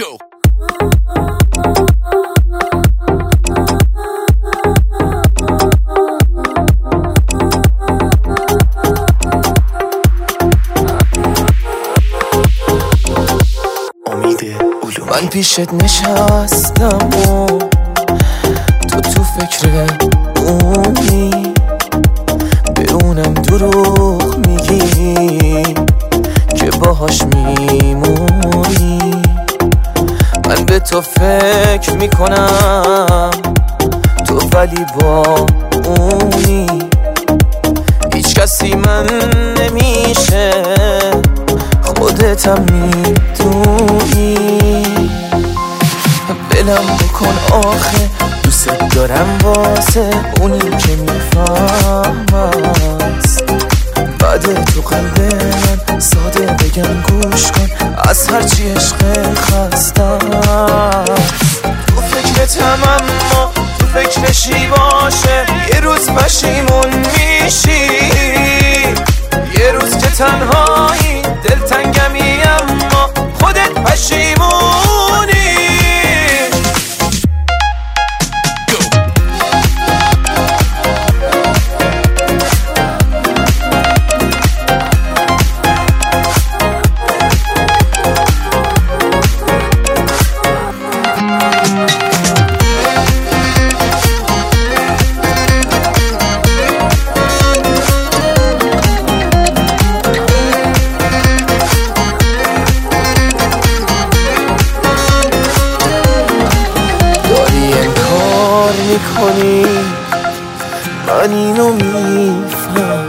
Go. من پیشت نشستم و تو فکر اونی، به اونم دروغ میگی که باهاش میمونی. من به تو فکر میکنم تو ولی با اونی، هیچ کسی من نمیشه خودتم میدونی. بلم بکن آخه دوست دارم واسه اونی که میفهمست. بعد تو قلب من ساده بگم گوش کن، از هرچی عشق خستم. تو فکرتم اما تو فکرشی باشه، یه روز پشیمون میشی، یه روز که تنهایی دلتنگمی اما خودت پشیمونی. میکنی من اینو میفهمم،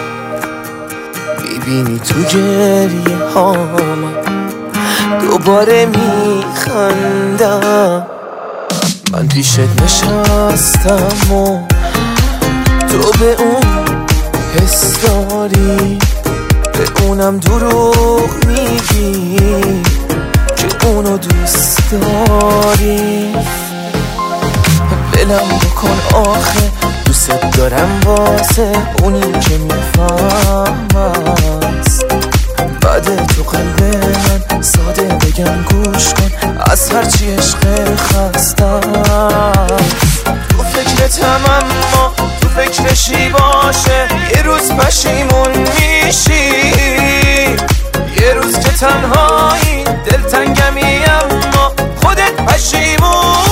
ببینی تو گریه هام دوباره میخندم. من پیشت نشستم و تو به اون حس داری، به اونم دروغ میگی که اونو دوست داری. بلم بکن آخه دوست دارم واسه اونی که میفهمست. بعد تو قلب من ساده بگم گوش کن، از هرچی عشق خستم. تو فکرتم اما تو فکرشی باشه، یه روز پشیمون میشی، یه روز که تنهایی دلتنگمی اما خودت پشیمون.